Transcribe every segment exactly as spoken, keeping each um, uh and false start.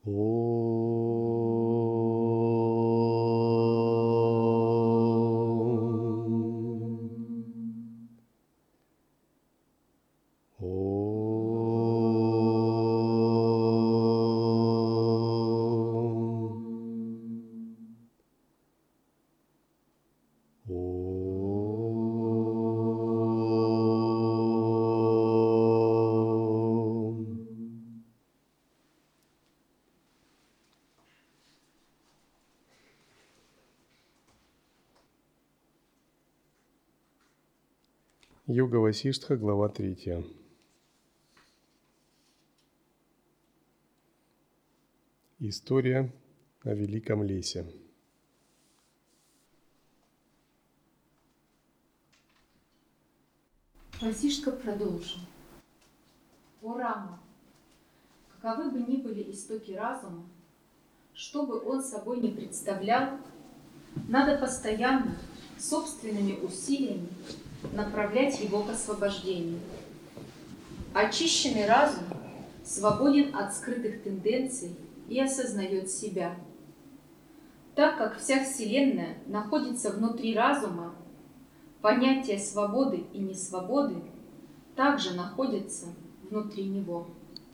Йога Васиштха, глава третья. История о великом лесе. Васиштха продолжил. О Рама, каковы бы ни были истоки разума, что бы он собой ни представлял, надо постоянно, собственными усилиями направлять его к освобождению. Очищенный разум свободен от скрытых тенденций и осознает себя. Так как вся Вселенная находится внутри разума, понятия свободы и несвободы также находятся внутри него.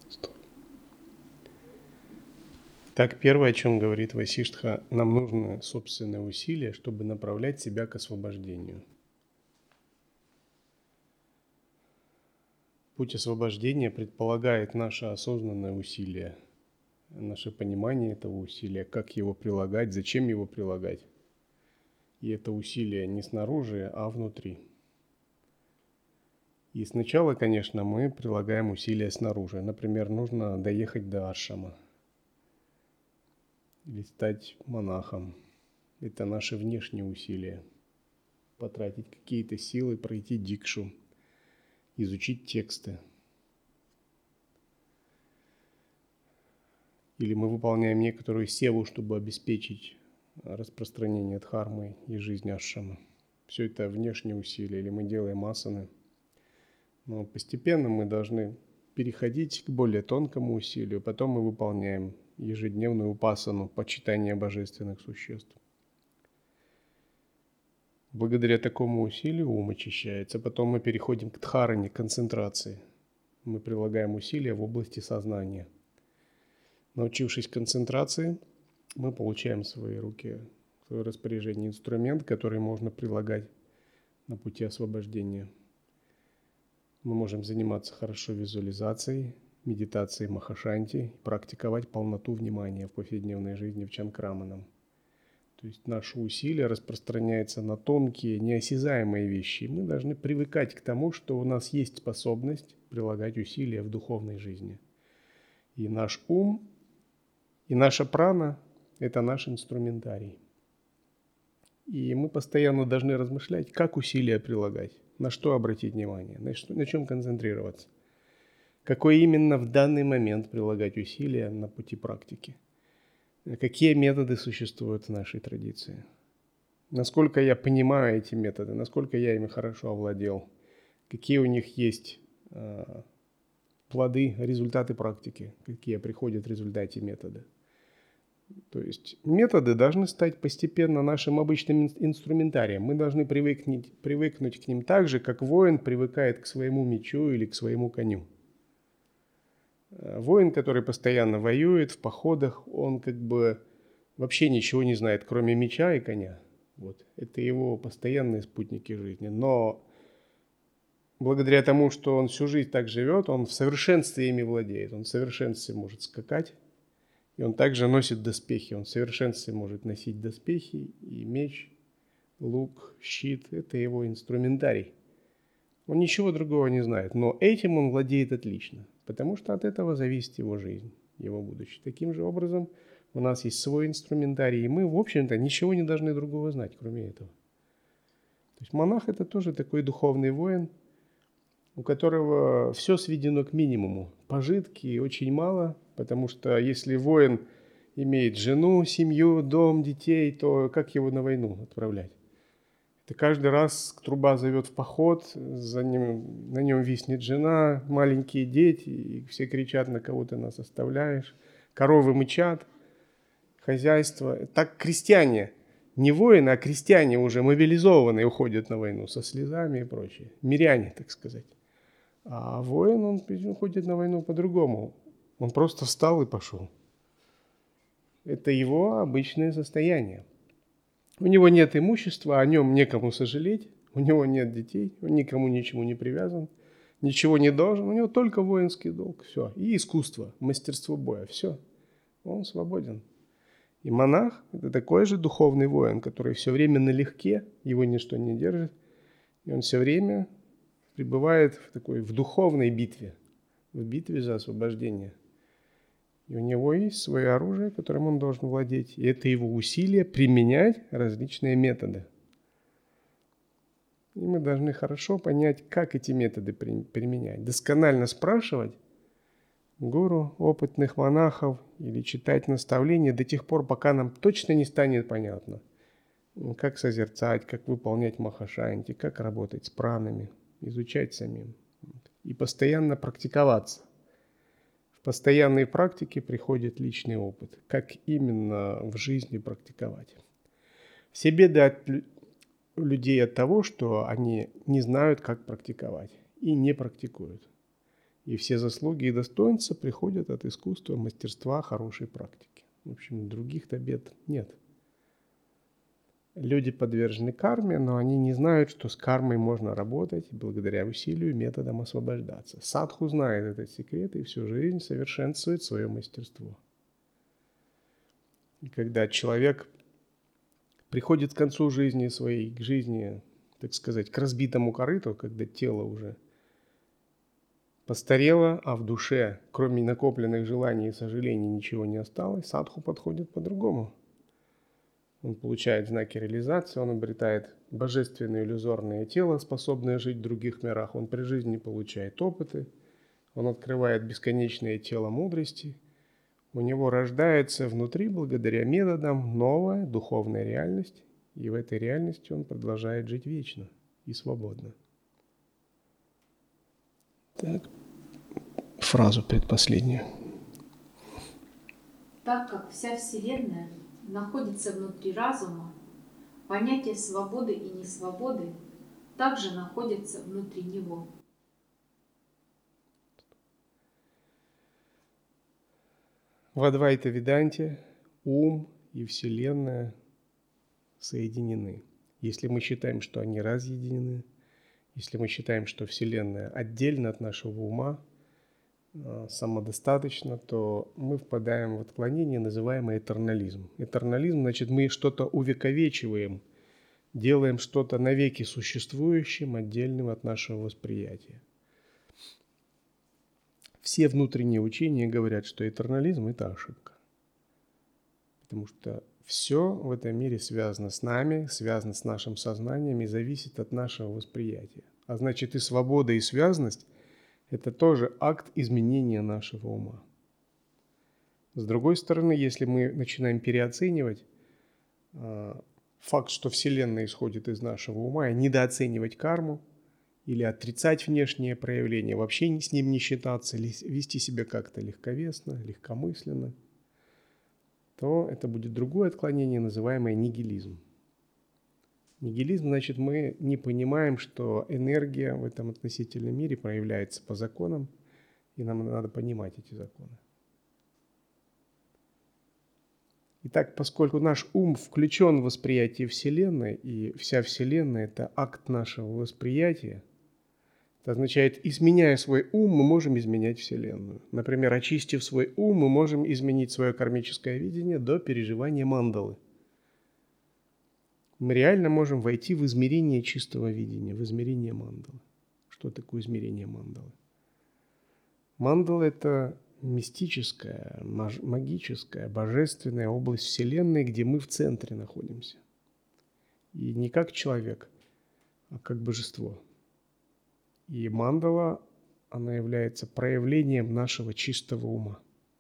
Так, первое, о чем говорит Васиштха, нам нужно собственное усилие, чтобы направлять себя к освобождению. Путь освобождения предполагает наше осознанное усилие, наше понимание этого усилия, как его прилагать, зачем его прилагать. И это усилие не снаружи, а внутри. И сначала, конечно, мы прилагаем усилия снаружи. Например, нужно доехать до ашрама или стать монахом. Это наши внешние усилия. Потратить какие-то силы, пройти дикшу, изучить тексты. Или мы выполняем некоторую севу, чтобы обеспечить распространение дхармы и жизни ашрама. Все это внешние усилия. Или мы делаем асаны. Но постепенно мы должны переходить к более тонкому усилию. Потом мы выполняем ежедневную упасану, почитание божественных существ. Благодаря такому усилию ум очищается. Потом мы переходим к дхаране, концентрации. Мы прилагаем усилия в области сознания. Научившись концентрации, мы получаем в свои руки, в свое распоряжение инструмент, который можно прилагать на пути освобождения. Мы можем заниматься хорошо визуализацией, медитацией махашанти, практиковать полноту внимания в повседневной жизни в чанкраманам. То есть наше усилие распространяется на тонкие, неосязаемые вещи. И мы должны привыкать к тому, что у нас есть способность прилагать усилия в духовной жизни. И наш ум, и наша прана – это наш инструментарий. И мы постоянно должны размышлять, как усилия прилагать, на что обратить внимание, на, что, на чем концентрироваться. Какое именно в данный момент прилагать усилия на пути практики. Какие методы существуют в нашей традиции? Насколько я понимаю эти методы, насколько я ими хорошо овладел? Какие у них есть э, плоды, результаты практики? Какие приходят в результате метода? То есть методы должны стать постепенно нашим обычным инструментарием. Мы должны привыкнуть, привыкнуть к ним так же, как воин привыкает к своему мечу или к своему коню. Воин, который постоянно воюет в походах, он как бы вообще ничего не знает, кроме меча и коня. Вот. Это его постоянные спутники жизни. Но благодаря тому, что он всю жизнь так живет, он в совершенстве ими владеет. Он в совершенстве может скакать. И он также носит доспехи. Он в совершенстве может носить доспехи и меч, лук, щит. Это его инструментарий. Он ничего другого не знает. Но этим он владеет отлично. Потому что от этого зависит его жизнь, его будущее. Таким же образом у нас есть свой инструментарий, и мы, в общем-то, ничего не должны другого знать, кроме этого. То есть монах – это тоже такой духовный воин, у которого все сведено к минимуму. Пожитки очень мало, потому что если воин имеет жену, семью, дом, детей, то как его на войну отправлять? Это каждый раз труба зовет в поход, за ним, на нем виснет жена, маленькие дети, и все кричат, на кого ты нас оставляешь. Коровы мычат, хозяйство. Так крестьяне, не воины, а крестьяне уже мобилизованные уходят на войну со слезами и прочее. Миряне, так сказать. А воин, он уходит на войну по-другому. Он просто встал и пошел. Это его обычное состояние. У него нет имущества, о нем некому сожалеть, у него нет детей, он никому ничему не привязан, ничего не должен, у него только воинский долг, все. И искусство, мастерство боя, все. Он свободен. И монах – это такой же духовный воин, который все время налегке, его ничто не держит, и он все время пребывает в такой, в духовной битве, в битве за освобождение. И у него есть свое оружие, которым он должен владеть. И это его усилие применять различные методы. И мы должны хорошо понять, как эти методы применять. Досконально спрашивать гуру, опытных монахов или читать наставления до тех пор, пока нам точно не станет понятно, как созерцать, как выполнять махашанти, как работать с пранами, изучать самим. И постоянно практиковаться. В постоянной практике приходит личный опыт, как именно в жизни практиковать. Все беды от людей от того, что они не знают, как практиковать и не практикуют. И все заслуги и достоинства приходят от искусства, мастерства, хорошей практики. В общем, других-то бед нет. Люди подвержены карме, но они не знают, что с кармой можно работать и благодаря усилию методом освобождаться. Садху знает этот секрет и всю жизнь совершенствует свое мастерство. И когда человек приходит к концу жизни своей, к жизни, так сказать, к разбитому корыту, когда тело уже постарело, а в душе, кроме накопленных желаний и сожалений, ничего не осталось, садху подходит по-другому. Он получает знаки реализации, он обретает божественное иллюзорное тело, способное жить в других мирах. Он при жизни получает опыты, он открывает бесконечное тело мудрости. У него рождается внутри, благодаря методам, новая духовная реальность. И в этой реальности он продолжает жить вечно и свободно. Так, фразу предпоследнюю. Так как вся Вселенная находится внутри разума, понятие свободы и несвободы также находятся внутри него. В Адвайта-веданте ум и Вселенная соединены. Если мы считаем, что они разъединены, если мы считаем, что Вселенная отдельно от нашего ума, самодостаточно, то мы впадаем в отклонение, называемое этернализм. Этернализм, значит, мы что-то увековечиваем, делаем что-то навеки существующим, отдельным от нашего восприятия. Все внутренние учения говорят, что этернализм – это ошибка. Потому что все в этом мире связано с нами, связано с нашим сознанием и зависит от нашего восприятия. А значит, и свобода, и связанность – это тоже акт изменения нашего ума. С другой стороны, если мы начинаем переоценивать э, факт, что Вселенная исходит из нашего ума, и недооценивать карму, или отрицать внешние проявления, вообще с ним не считаться, вести себя как-то легковесно, легкомысленно, то это будет другое отклонение, называемое нигилизм. Нигилизм, значит, мы не понимаем, что энергия в этом относительном мире проявляется по законам, и нам надо понимать эти законы. Итак, поскольку наш ум включен в восприятие Вселенной, и вся Вселенная – это акт нашего восприятия, это означает, изменяя свой ум, мы можем изменять Вселенную. Например, очистив свой ум, мы можем изменить свое кармическое видение до переживания мандалы. Мы реально можем войти в измерение чистого видения, в измерение мандалы. Что такое измерение мандалы? Мандала – это мистическая, магическая, божественная область Вселенной, где мы в центре находимся. И не как человек, а как божество. И мандала, она является проявлением нашего чистого ума.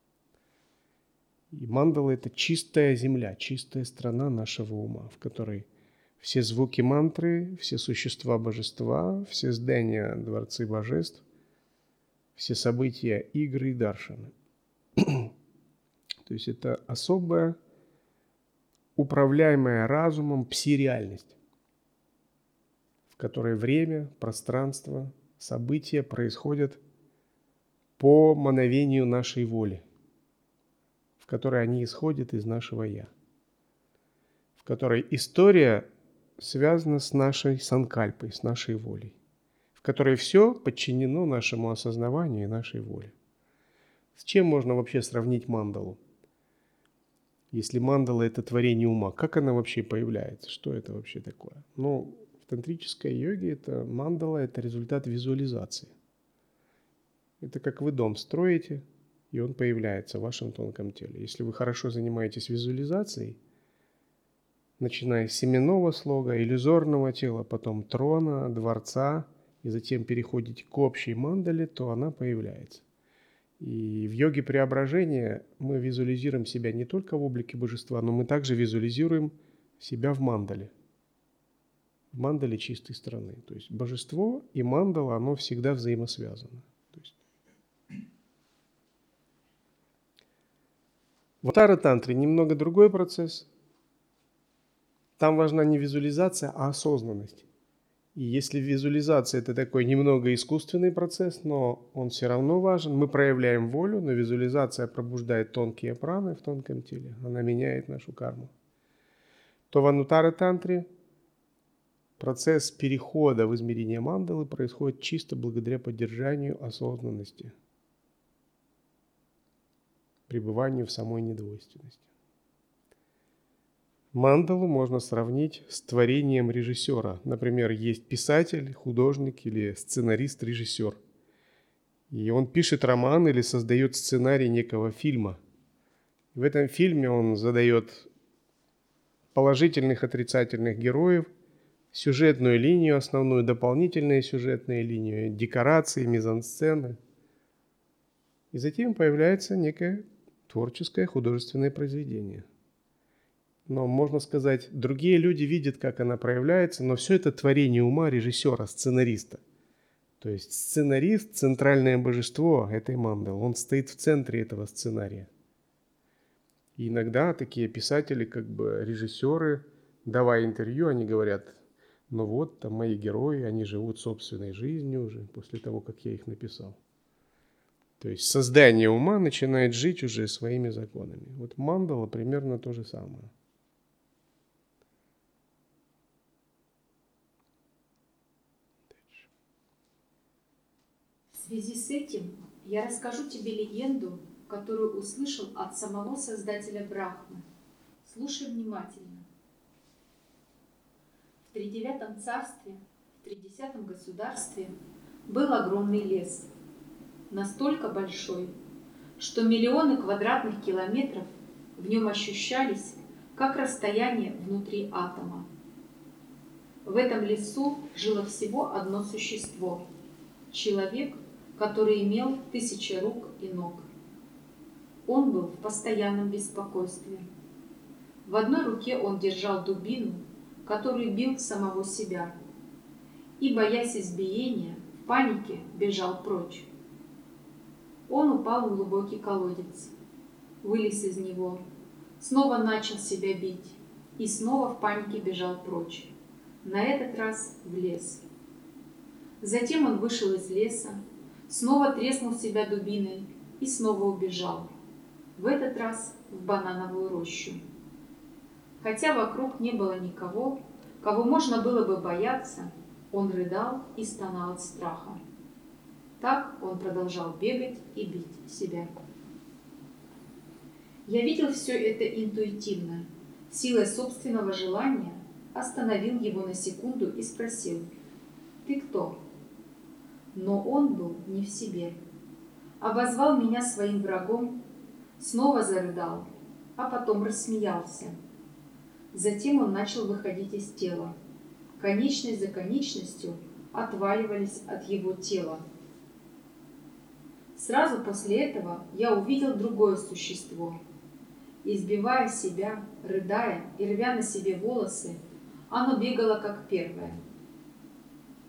И мандала – это чистая земля, чистая страна нашего ума, в которой все звуки мантры, все существа божества, все здания дворцы божеств, все события, игры и даршаны. То есть это особая, управляемая разумом пси-реальность, в которой время, пространство, события происходят по мановению нашей воли, в которой они исходят из нашего «я», в которой история связана с нашей санкальпой, с нашей волей, в которой все подчинено нашему осознаванию и нашей воле. С чем можно вообще сравнить мандалу? Если мандала – это творение ума, как она вообще появляется? Что это вообще такое? Ну, в тантрической йоге это мандала – это результат визуализации. Это как вы дом строите, и он появляется в вашем тонком теле. Если вы хорошо занимаетесь визуализацией, начиная с семенного слога, иллюзорного тела, потом трона, дворца, и затем переходите к общей мандале, то она появляется. И в йоге преображения мы визуализируем себя не только в облике божества, но мы также визуализируем себя в мандале. В мандале чистой стороны. То есть божество и мандала, оно всегда взаимосвязано. То есть... В Аватара-тантре немного другой процесс. Там важна не визуализация, а осознанность. И если визуализация – это такой немного искусственный процесс, но он все равно важен, мы проявляем волю, но визуализация пробуждает тонкие праны в тонком теле, она меняет нашу карму, то в Анутара-тантре процесс перехода в измерение мандалы происходит чисто благодаря поддержанию осознанности, пребыванию в самой недвойственности. Мандалу можно сравнить с творением режиссера. Например, есть писатель, художник или сценарист-режиссер. И он пишет роман или создает сценарий некого фильма. В этом фильме он задает положительных, отрицательных героев, сюжетную линию, основную, дополнительную сюжетную линию, декорации, мизансцены. И затем появляется некое творческое художественное произведение. Но, можно сказать, другие люди видят, как она проявляется, но все это творение ума режиссера, сценариста. То есть сценарист – центральное божество этой мандалы, он стоит в центре этого сценария. И иногда такие писатели, как бы режиссеры, давая интервью, они говорят, ну вот, там мои герои, они живут собственной жизнью уже после того, как я их написал. То есть создание ума начинает жить уже своими законами. Вот мандала примерно то же самое. В связи с этим я расскажу тебе легенду, которую услышал от самого Создателя Брахмы. Слушай внимательно. В тридевятом царстве, в тридесятом государстве был огромный лес, настолько большой, что миллионы квадратных километров в нем ощущались как расстояние внутри атома. В этом лесу жило всего одно существо – человек, который имел тысячи рук и ног. Он был в постоянном беспокойстве. В одной руке он держал дубину, который бил самого себя, и, боясь избиения, в панике бежал прочь. Он упал в глубокий колодец, вылез из него, снова начал себя бить и снова в панике бежал прочь, на этот раз в лес. Затем он вышел из леса, снова треснул себя дубиной и снова убежал, в этот раз в банановую рощу. Хотя вокруг не было никого, кого можно было бы бояться, он рыдал и стонал от страха. Так он продолжал бегать и бить себя. Я видел все это интуитивно, силой собственного желания остановил его на секунду и спросил: «Ты кто?» Но он был не в себе. Обозвал меня своим врагом, снова зарыдал, а потом рассмеялся. Затем он начал выходить из тела. Конечность за конечностью отваливались от его тела. Сразу после этого я увидел другое существо. Избивая себя, рыдая и рвя на себе волосы, оно бегало как первое.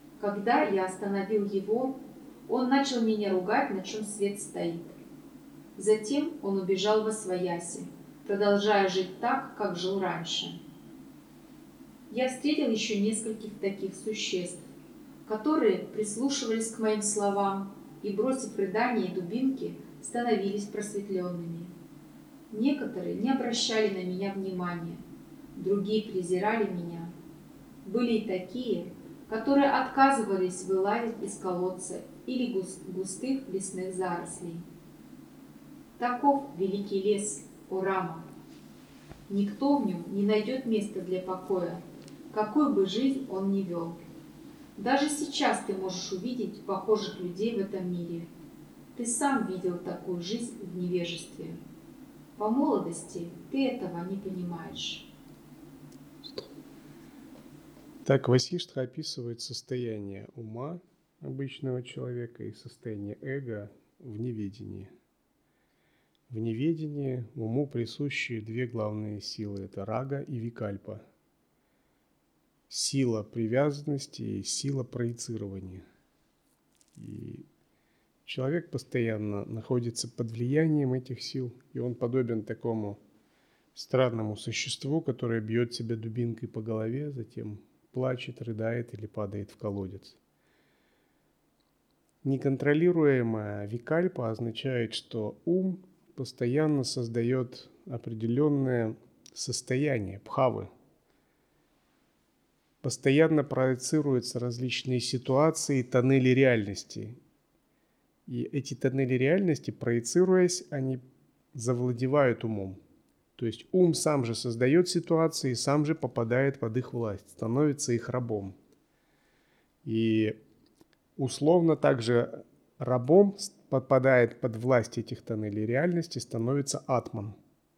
Когда я остановил его, он начал меня ругать, на чем свет стоит. Затем он убежал восвояси, продолжая жить так, как жил раньше. Я встретил еще нескольких таких существ, которые прислушивались к моим словам и, бросив рыдания и дубинки, становились просветленными. Некоторые не обращали на меня внимания, другие презирали меня. Были и такие, которые отказывались вылазить из колодца или густых лесных зарослей. Таков великий лес, о Рама. Никто в нем не найдет места для покоя, какую бы жизнь он ни вел. Даже сейчас ты можешь увидеть похожих людей в этом мире. Ты сам видел такую жизнь в невежестве. По молодости ты этого не понимаешь. Так Васиштха описывает состояние ума обычного человека и состояние эго в неведении. В неведении уму присущи две главные силы – это рага и викальпа. Сила привязанности и сила проецирования. И человек постоянно находится под влиянием этих сил, и он подобен такому странному существу, которое бьет себя дубинкой по голове, затем плачет, рыдает или падает в колодец. Неконтролируемая викальпа означает, что ум постоянно создает определенное состояние бхавы. Постоянно проецируются различные ситуации, тоннели реальности. И эти тоннели реальности, проецируясь, они завладевают умом. То есть ум сам же создает ситуации, сам же попадает под их власть, становится их рабом. И условно также рабом подпадает под власть этих тоннелей реальности, становится атман.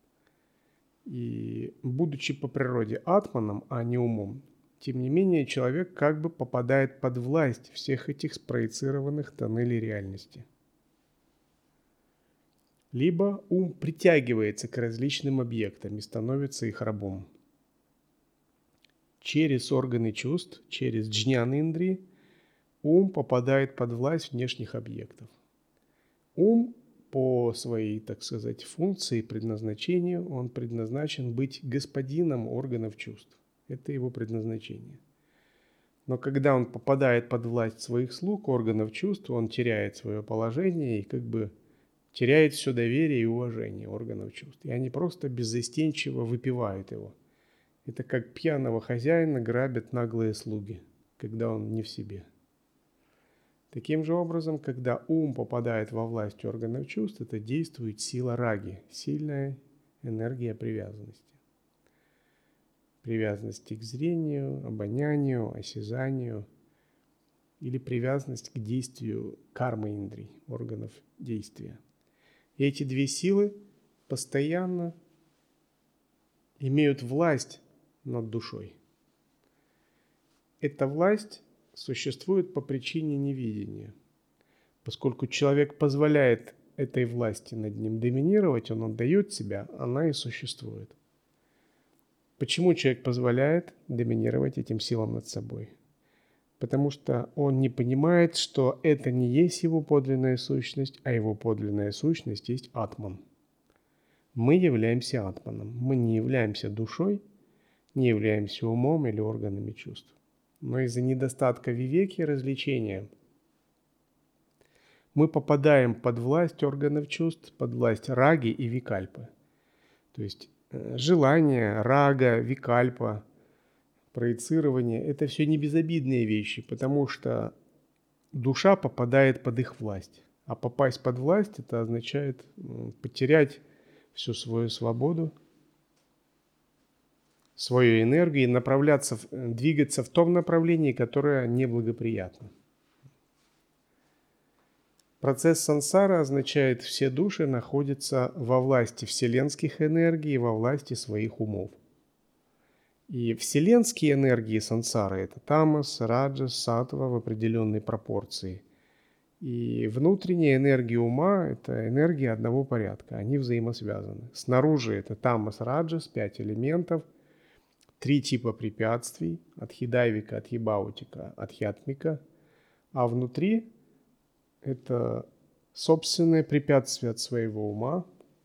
И будучи по природе атманом, а не умом, тем не менее человек как бы попадает под власть всех этих спроецированных тоннелей реальности. Либо ум притягивается к различным объектам и становится их рабом. Через органы чувств, через джнян-индрии ум попадает под власть внешних объектов. Ум по своей, так сказать, функции, предназначению, он предназначен быть господином органов чувств. Это его предназначение. Но когда он попадает под власть своих слуг, органов чувств, он теряет свое положение и как бы теряет все доверие и уважение органов чувств. И они просто беззастенчиво выпивают его. Это как пьяного хозяина грабят наглые слуги, когда он не в себе. Таким же образом, когда ум попадает во власть органов чувств, это действует сила раги, сильная энергия привязанности. Привязанности к зрению, обонянию, осязанию или привязанность к действию карма-индрий, органов действия. И эти две силы постоянно имеют власть над душой. Эта власть существует по причине невидения. Поскольку человек позволяет этой власти над ним доминировать, он отдает себя, она и существует. Почему человек позволяет доминировать этим силам над собой? Потому что он не понимает, что это не есть его подлинная сущность, а его подлинная сущность есть атман. Мы являемся атманом. Мы не являемся душой, не являемся умом или органами чувств. Но из-за недостатка вивеки, развлечения, мы попадаем под власть органов чувств, под власть раги и викальпы. То есть желание, рага, викальпа, проецирование – это все не безобидные вещи, потому что душа попадает под их власть. А попасть под власть – это означает потерять всю свою свободу, свою энергию и направляться, двигаться в том направлении, которое неблагоприятно. Процесс сансары означает, все души находятся во власти вселенских энергий, во власти своих умов. И вселенские энергии сансары – это тамас, раджас, саттва в определенной пропорции. И внутренняя энергия ума – это энергия одного порядка, они взаимосвязаны. Снаружи это тамас, раджас, пять элементов, три типа препятствий – адхидайвика, адхибаутика, адхьятмика, а внутри это собственное препятствие от своего ума,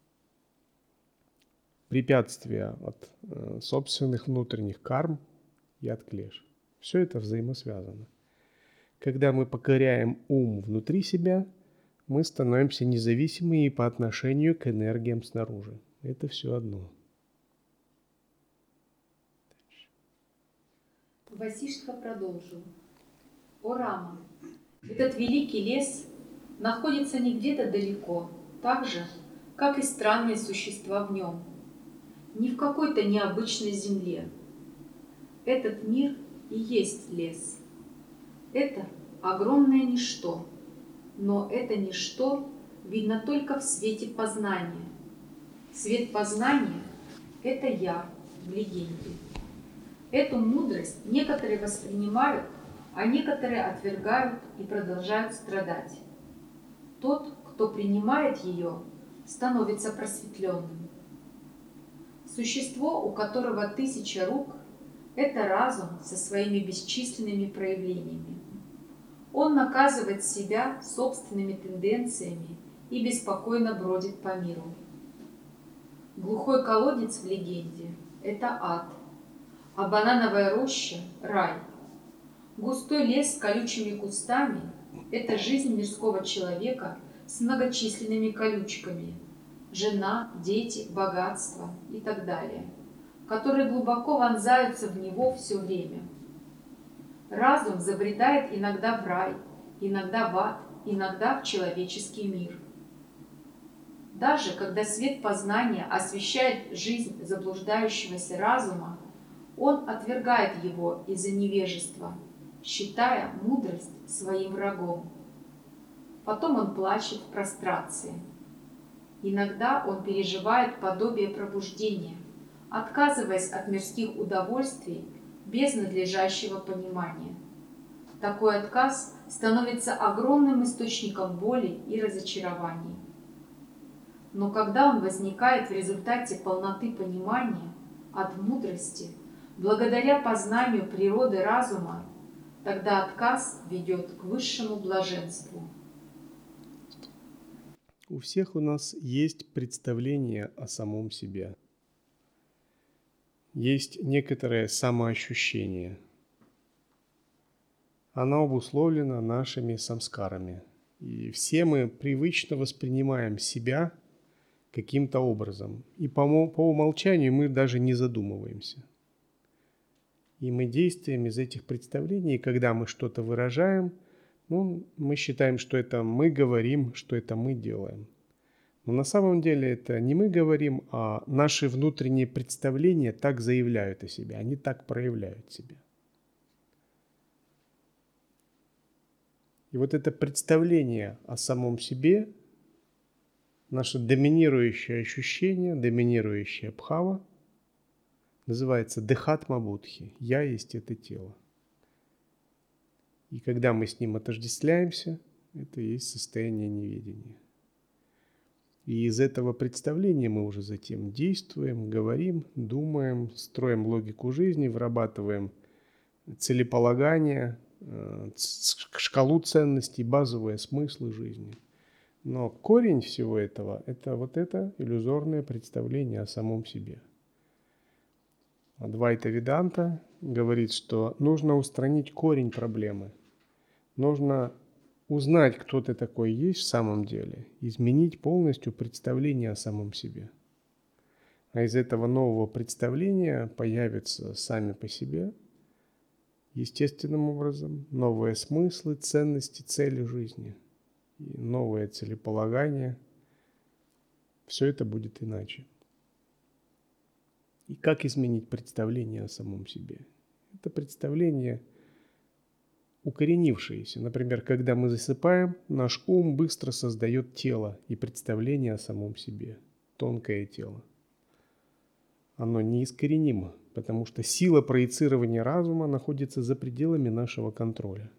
препятствие от э, собственных внутренних карм и от клеш. Все это взаимосвязано. Когда мы покоряем ум внутри себя, мы становимся независимыми по отношению к энергиям снаружи. Это все одно. Васиштха продолжил. О Рама, этот великий лес находится не где-то далеко, так же, как и странные существа в нем, не в какой-то необычной земле. Этот мир и есть лес. Это огромное ничто, но это ничто видно только в свете познания. Свет познания – это я в легенде. Эту мудрость некоторые воспринимают, а некоторые отвергают и продолжают страдать. Тот, кто принимает ее, становится просветленным. Существо, у которого тысяча рук, это разум со своими бесчисленными проявлениями. Он наказывает себя собственными тенденциями и беспокойно бродит по миру. Глухой колодец в легенде – это ад, а банановая роща – рай. Густой лес с колючими кустами – это жизнь мирского человека с многочисленными колючками – жена, дети, богатство и так далее, которые глубоко вонзаются в него все время. Разум забредает иногда в рай, иногда в ад, иногда в человеческий мир. Даже когда свет познания освещает жизнь заблуждающегося разума, он отвергает его из-за невежества, считая мудрость своим врагом. Потом он плачет в прострации. Иногда он переживает подобие пробуждения, отказываясь от мирских удовольствий без надлежащего понимания. Такой отказ становится огромным источником боли и разочарований. Но когда он возникает в результате полноты понимания, от мудрости, благодаря познанию природы разума, тогда отказ ведет к высшему блаженству. У всех у нас есть представление о самом себе. Есть некоторое самоощущение. Оно обусловлено нашими самскарами. И все мы привычно воспринимаем себя каким-то образом. И по, по умолчанию мы даже не задумываемся. И мы действуем из этих представлений, и когда мы что-то выражаем, ну, мы считаем, что это мы говорим, что это мы делаем. Но на самом деле это не мы говорим, а наши внутренние представления так заявляют о себе, они так проявляют себя. И вот это представление о самом себе, наше доминирующее ощущение, доминирующая бхава, называется дехатма-будхи. Я есть это тело. И когда мы с ним отождествляемся, это и есть состояние неведения. И из этого представления мы уже затем действуем, говорим, думаем, строим логику жизни, вырабатываем целеполагание, шкалу ценностей, базовые смыслы жизни. Но корень всего этого – это вот это иллюзорное представление о самом себе. Адвайта Веданта говорит, что нужно устранить корень проблемы. Нужно узнать, кто ты такой есть в самом деле, изменить полностью представление о самом себе. А из этого нового представления появятся сами по себе, естественным образом, новые смыслы, ценности, цели жизни, и новое целеполагание. Все это будет иначе. И как изменить представление о самом себе? Это представление укоренившееся. Например, когда мы засыпаем, наш ум быстро создает тело и представление о самом себе. Тонкое тело. Оно неискоренимо, потому что сила проецирования разума находится за пределами нашего контроля.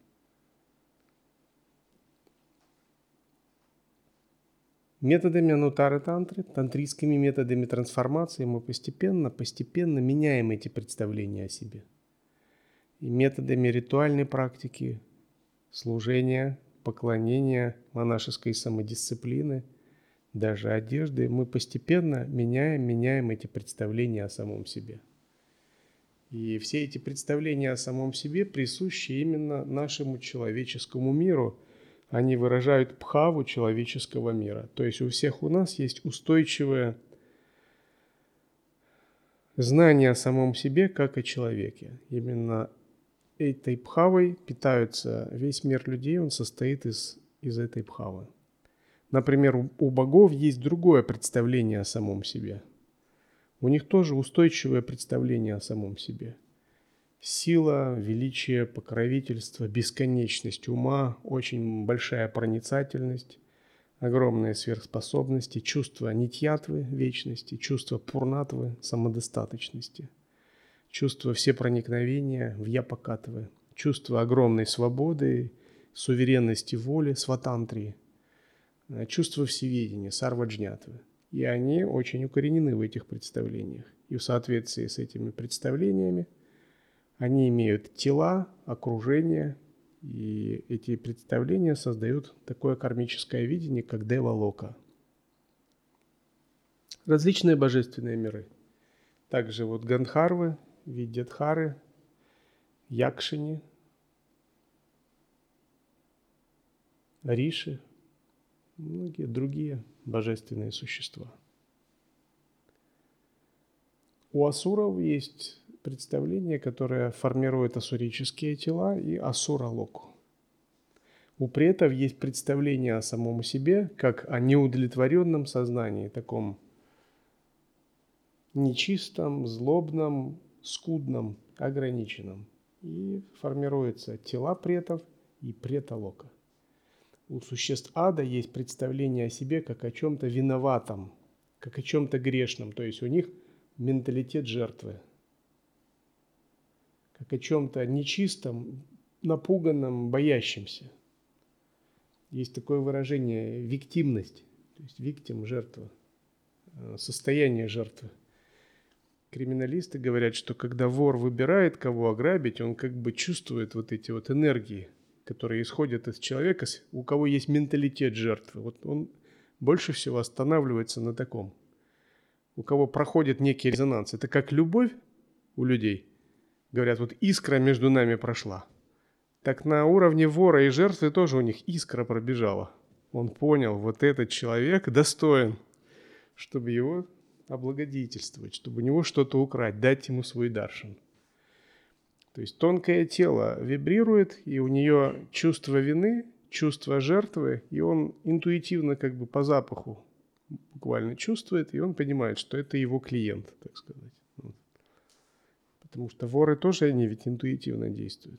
Методами анутара-тантры, тантрийскими методами трансформации мы постепенно, постепенно меняем эти представления о себе. И методами ритуальной практики, служения, поклонения, монашеской самодисциплины, даже одежды, мы постепенно меняем, меняем эти представления о самом себе. И все эти представления о самом себе присущи именно нашему человеческому миру. Они выражают бхаву человеческого мира. То есть у всех у нас есть устойчивое знание о самом себе, как о человеке. Именно этой бхавой питаются весь мир людей, он состоит из, из этой бхавы. Например, у, у богов есть другое представление о самом себе. У них тоже устойчивое представление о самом себе. Сила, величие, покровительство, бесконечность ума, очень большая проницательность, огромные сверхспособности, чувство нитьятвы, вечности, чувство пурнатвы, самодостаточности, чувство всепроникновения, вьяпакатвы, чувство огромной свободы, суверенности воли, сватантрии, чувство всеведения, сарваджнятвы. И они очень укоренены в этих представлениях. И в соответствии с этими представлениями они имеют тела, окружение, и эти представления создают такое кармическое видение, как Дева-лока. Различные божественные миры. Также вот Гандхарвы, Видьядхары, Якшини, Риши, многие другие божественные существа. У асуров есть представление, которое формирует асурические тела и асура-локу. У претов есть представление о самом себе, как о неудовлетворенном сознании, таком нечистом, злобном, скудном, ограниченном. И формируются тела претов и прета-лока. У существ ада есть представление о себе как о чем-то виноватом, как о чем-то грешном. То есть у них менталитет жертвы. Как о чем-то нечистом, напуганном, боящемся. Есть такое выражение «виктимность», то есть виктим – жертва, состояние жертвы. Криминалисты говорят, что когда вор выбирает, кого ограбить, он как бы чувствует вот эти вот энергии, которые исходят из человека, у кого есть менталитет жертвы. Вот он больше всего останавливается на таком. У кого проходит некий резонанс. Это как любовь у людей. Говорят, вот искра между нами прошла. Так на уровне вора и жертвы тоже у них искра пробежала. Он понял, вот этот человек достоин, чтобы его облагодетельствовать, чтобы у него что-то украть, дать ему свой даршан. То есть тонкое тело вибрирует, и у нее чувство вины, чувство жертвы, и он интуитивно как бы по запаху буквально чувствует, и он понимает, что это его клиент, так сказать. Потому что воры тоже, они ведь интуитивно действуют.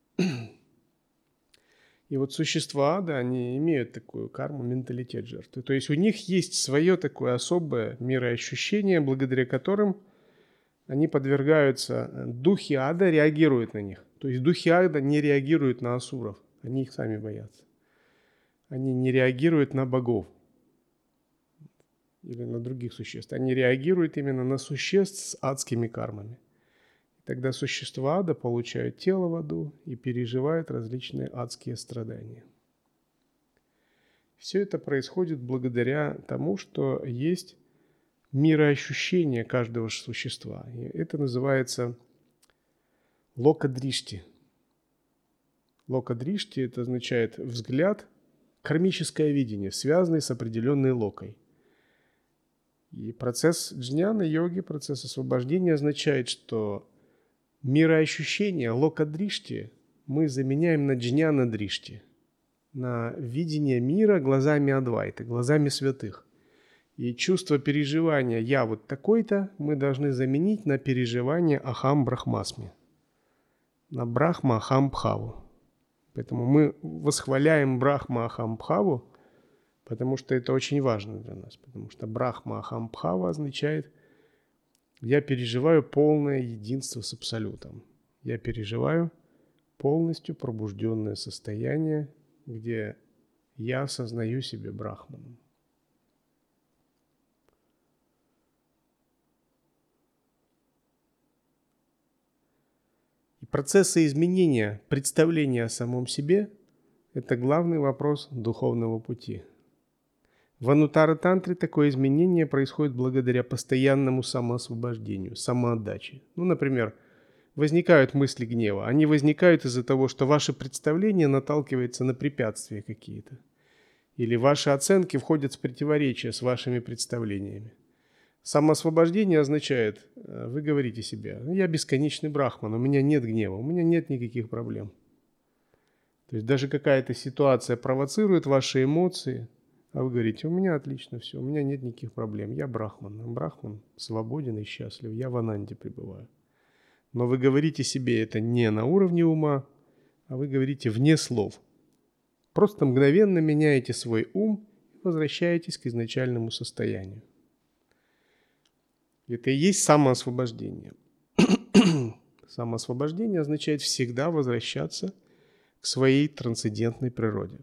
И вот существа ада, они имеют такую карму, менталитет жертвы. То есть у них есть свое такое особое мироощущение, благодаря которым они подвергаются, духи ада реагируют на них. То есть духи ада не реагируют на асуров, они их сами боятся. Они не реагируют на богов или на других существ. Они реагируют именно на существ с адскими кармами. Тогда существа ада получают тело в аду и переживают различные адские страдания. Все это происходит благодаря тому, что есть мироощущение каждого существа. И это называется лока-дришти. Лока-дришти – это означает взгляд, кармическое видение, связанное с определенной локой. И процесс джняна-йоги, процесс освобождения означает, что мироощущение, лока-дришти, мы заменяем на джняна-дришти, на видение мира глазами Адвайты, глазами святых. И чувство переживания «я вот такой-то» мы должны заменить на переживание «ахам брахмасми», на брахма-ахам-бхаву. Поэтому мы восхваляем брахма-ахам-бхаву, потому что это очень важно для нас, потому что брахма-ахам-бхава означает «я переживаю полное единство с Абсолютом». Я переживаю полностью пробужденное состояние, где я осознаю себя брахманом. И процессы изменения представления о самом себе Это главный вопрос духовного пути. В Анутара-тантре такое изменение происходит благодаря постоянному самоосвобождению, самоотдаче. Ну, например, возникают мысли гнева. Они возникают из-за того, что ваше представление наталкивается на препятствия какие-то. Или ваши оценки входят в противоречие с вашими представлениями. Самоосвобождение означает, вы говорите себе: я бесконечный брахман, у меня нет гнева, у меня нет никаких проблем. То есть даже какая-то ситуация провоцирует ваши эмоции, а вы говорите: у меня отлично все, у меня нет никаких проблем, я брахман, а брахман свободен и счастлив, я в ананде пребываю. Но вы говорите себе это не на уровне ума, а вы говорите вне слов. Просто мгновенно меняете свой ум и возвращаетесь к изначальному состоянию. Это и есть самоосвобождение. Самоосвобождение означает всегда возвращаться к своей трансцендентной природе.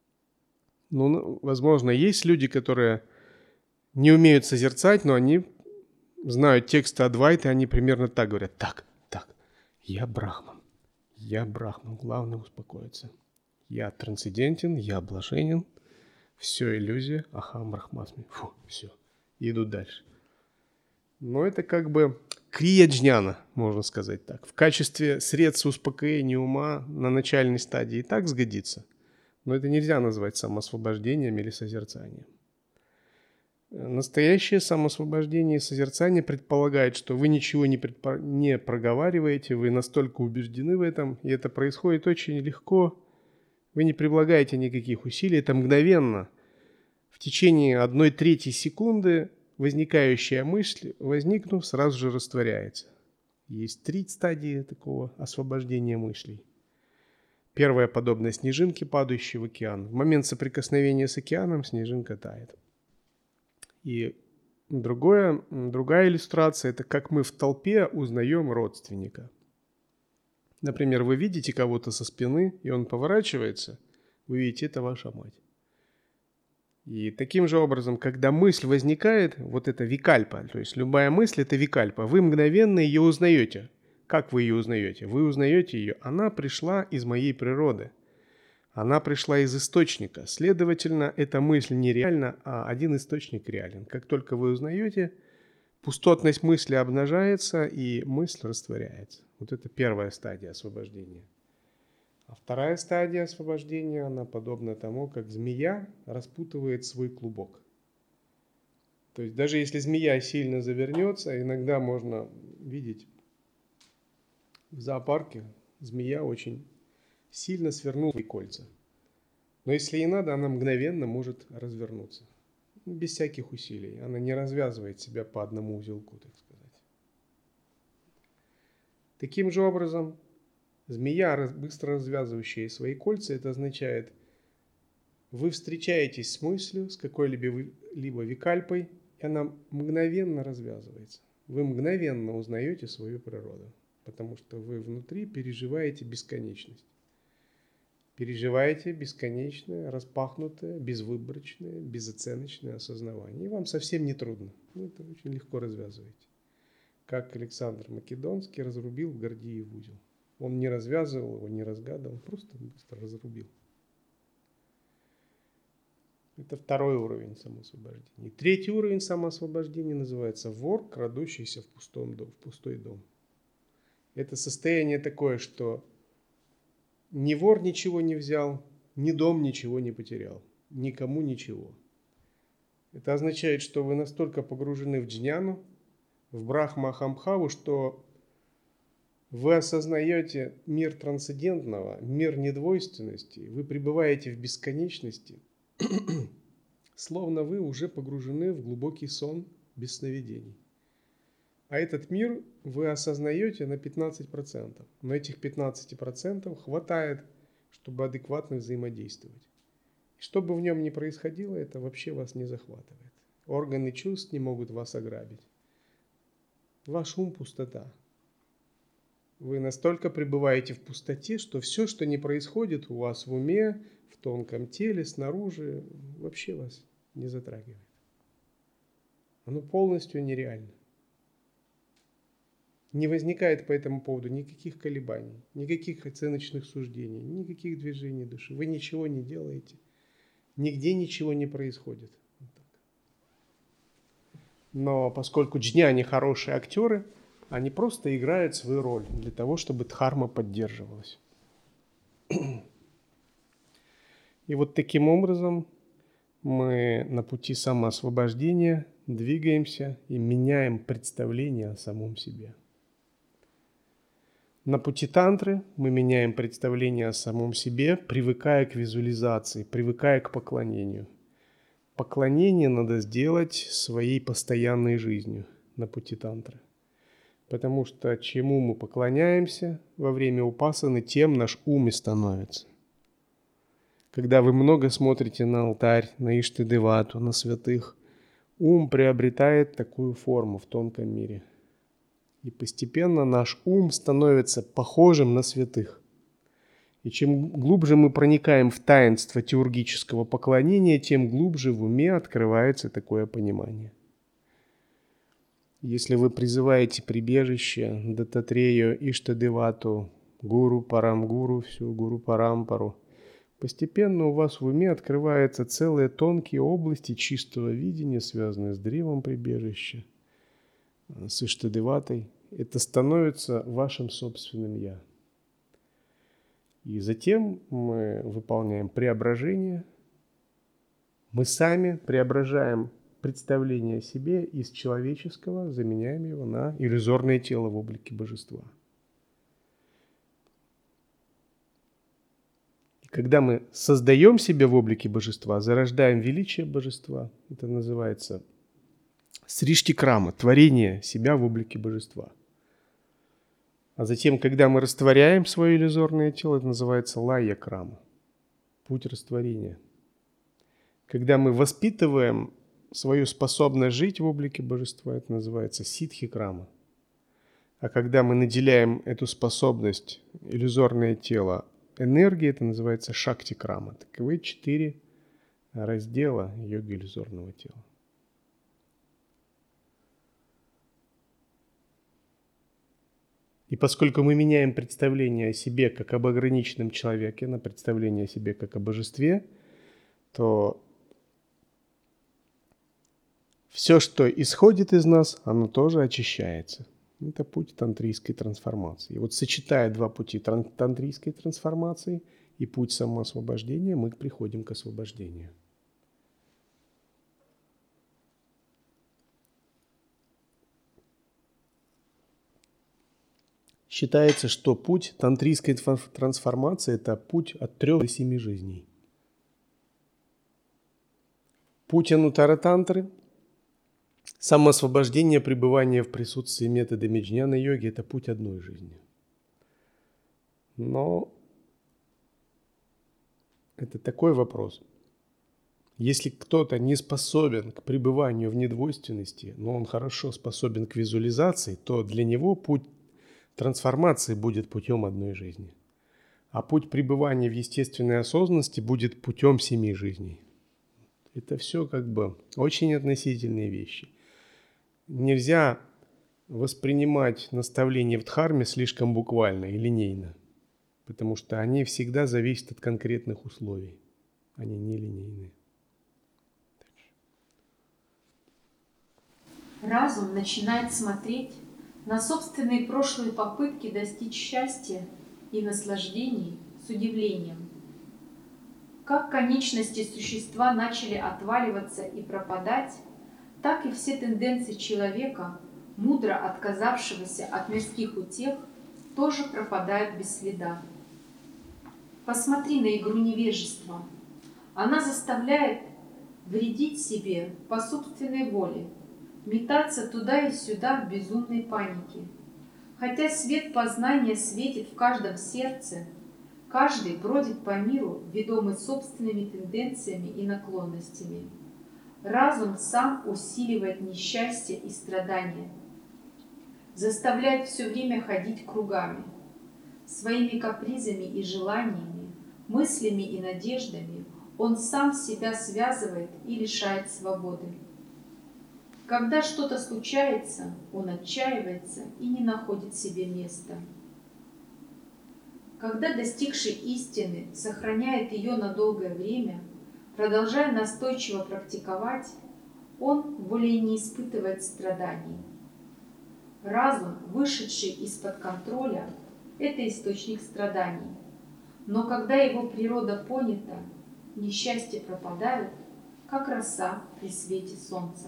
Ну, возможно, есть люди, которые не умеют созерцать, но они знают тексты Адвайты, они примерно так говорят: так, так, я брахман, я брахман, главное успокоиться. Я трансцендентен, я блаженен, все иллюзия, ахам брахмасми, фу, все, идут дальше. Но это как бы крия-джняна, можно сказать так. В качестве средства успокоения ума на начальной стадии и так сгодится, но это нельзя назвать самоосвобождением или созерцанием. Настоящее самоосвобождение и созерцание предполагает, что вы ничего не, предпо... не проговариваете, вы настолько убеждены в этом, и это происходит очень легко. Вы не прилагаете никаких усилий, это мгновенно. В течение одной трети секунды возникающая мысль, возникнув, сразу же растворяется. Есть три стадии такого освобождения мыслей. Первая подобна снежинке, падающей в океан. В момент соприкосновения с океаном снежинка тает. И другое, другая иллюстрация – это как мы в толпе узнаем родственника. Например, вы видите кого-то со спины, и он поворачивается, вы видите, это ваша мать. И таким же образом, когда мысль возникает, вот это викальпа, то есть любая мысль – это викальпа, вы мгновенно ее узнаете. Как вы ее узнаете? Вы узнаете ее, она пришла из моей природы. Она пришла из источника. Следовательно, эта мысль не реальна, а один источник реален. Как только вы узнаете, пустотность мысли обнажается, и мысль растворяется. Вот это первая стадия освобождения. А вторая стадия освобождения, она подобна тому, как змея распутывает свой клубок. То есть даже если змея сильно завернется, иногда можно видеть в зоопарке, змея очень сильно свернула свои кольца. Но если ей надо, она мгновенно может развернуться. Без всяких усилий. Она не развязывает себя по одному узелку, так сказать. Таким же образом, змея, быстро развязывающая свои кольца, это означает, вы встречаетесь с мыслью, с какой-либо либо викальпой, и она мгновенно развязывается. Вы мгновенно узнаете свою природу, потому что вы внутри переживаете бесконечность. Переживаете бесконечное, распахнутое, безвыборочное, безоценочное осознавание. И вам совсем не трудно. Вы это очень легко развязываете. Как Александр Македонский разрубил Гордиев узел. Он не развязывал его, не разгадывал, просто быстро разрубил. Это второй уровень самоосвобождения. Третий уровень самоосвобождения называется вор, крадущийся в, пустом дом, в пустой дом. Это состояние такое, что ни вор ничего не взял, ни дом ничего не потерял, никому ничего. Это означает, что вы настолько погружены в джняну, в брахма-ахамбхаву, что вы осознаете мир трансцендентного, мир недвойственности, вы пребываете в бесконечности, словно вы уже погружены в глубокий сон без сновидений. А этот мир вы осознаете на пятнадцать процентов. Но этих пятнадцать процентов хватает, чтобы адекватно взаимодействовать. И что бы в нем ни происходило, это вообще вас не захватывает. Органы чувств не могут вас ограбить. Ваш ум – пустота. Вы настолько пребываете в пустоте, что все, что не происходит у вас в уме, в тонком теле, снаружи, вообще вас не затрагивает. Оно полностью нереально. Не возникает по этому поводу никаких колебаний, никаких оценочных суждений, никаких движений души. Вы ничего не делаете, нигде ничего не происходит. Но поскольку джняни хорошие актеры, они просто играют свою роль для того, чтобы дхарма поддерживалась. И вот таким образом мы на пути самоосвобождения двигаемся и меняем представление о самом себе. На пути тантры мы меняем представление о самом себе, привыкая к визуализации, привыкая к поклонению. Поклонение надо сделать своей постоянной жизнью на пути тантры. Потому что чему мы поклоняемся во время упасаны, тем наш ум и становится. Когда вы много смотрите на алтарь, на Иштадевату, на святых, ум приобретает такую форму в тонком мире. И постепенно наш ум становится похожим на святых. И чем глубже мы проникаем в таинство теургического поклонения, тем глубже в уме открывается такое понимание. Если вы призываете прибежище Даттатрею, Иштадевату, Гуру, Парамгуру, всю Гуру Парампару, постепенно у вас в уме открываются целые тонкие области чистого видения, связанные с древом прибежища, с Иштадеватой. Это становится вашим собственным «я». И затем мы выполняем преображение. Мы сами преображаем представление о себе из человеческого, заменяем его на иллюзорное тело в облике божества. И когда мы создаем себя в облике божества, зарождаем величие божества, это называется сриштикрама, творение себя в облике божества. А затем, когда мы растворяем свое иллюзорное тело, это называется лая-крама, путь растворения. Когда мы воспитываем свою способность жить в облике божества, это называется ситхи-крама. А когда мы наделяем эту способность, иллюзорное тело, энергией, это называется шакти-крама. Таковы четыре раздела йоги иллюзорного тела. И поскольку мы меняем представление о себе как об ограниченном человеке на представление о себе как о божестве, то все, что исходит из нас, оно тоже очищается. Это путь тантрийской трансформации. И вот сочетая два пути тантрийской трансформации и путь самоосвобождения, мы приходим к освобождению. Считается, что путь тантрийской трансформации – это путь от трех до семи жизней. Путь анутара-тантры, самоосвобождение, пребывание в присутствии методами джняна-йоги – это путь одной жизни. Но это такой вопрос. Если кто-то не способен к пребыванию в недвойственности, но он хорошо способен к визуализации, то для него путь трансформации будет путем одной жизни. А путь пребывания в естественной осознанности будет путем семи жизней. Это все как бы очень относительные вещи. Нельзя воспринимать наставления в дхарме слишком буквально и линейно, потому что они всегда зависят от конкретных условий. Они не линейные. Разум начинает смотреть на собственные прошлые попытки достичь счастья и наслаждений с удивлением. Как конечности существа начали отваливаться и пропадать, так и все тенденции человека, мудро отказавшегося от мирских утех, тоже пропадают без следа. Посмотри на игру невежества. Она заставляет вредить себе по собственной воле, метаться туда и сюда в безумной панике. Хотя свет познания светит в каждом сердце, каждый бродит по миру, ведомый собственными тенденциями и наклонностями. Разум сам усиливает несчастье и страдания, заставляет все время ходить кругами. Своими капризами и желаниями, мыслями и надеждами он сам себя связывает и лишает свободы. когда что-то случается, он отчаивается и не находит себе места. Когда достигший истины сохраняет ее на долгое время, продолжая настойчиво практиковать, он более не испытывает страданий. Разум, вышедший из-под контроля, это источник страданий. Но когда его природа понята, несчастья пропадают, как роса при свете солнца.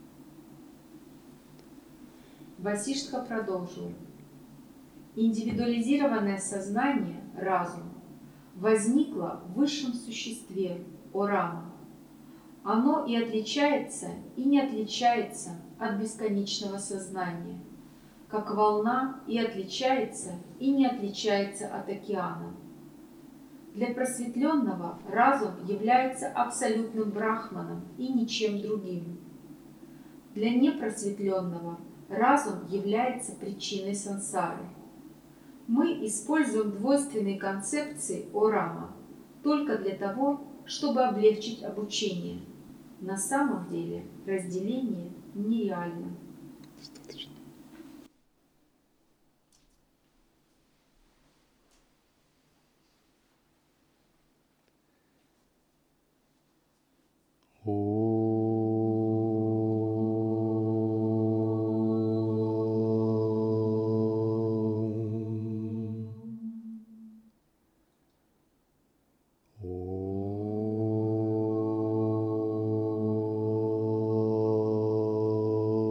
Васиштха продолжил. Индивидуализированное сознание, разум, возникло в высшем существе, о Рама. Оно и отличается, и не отличается от бесконечного сознания, как волна и отличается, и не отличается от океана. Для просветленного разум является абсолютным брахманом и ничем другим. Для непросветленного разум является причиной сансары. Мы используем двойственные концепции о Рама только для того, чтобы облегчить обучение. На самом деле разделение нереально. Достаточно.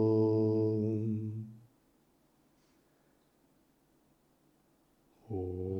Oh.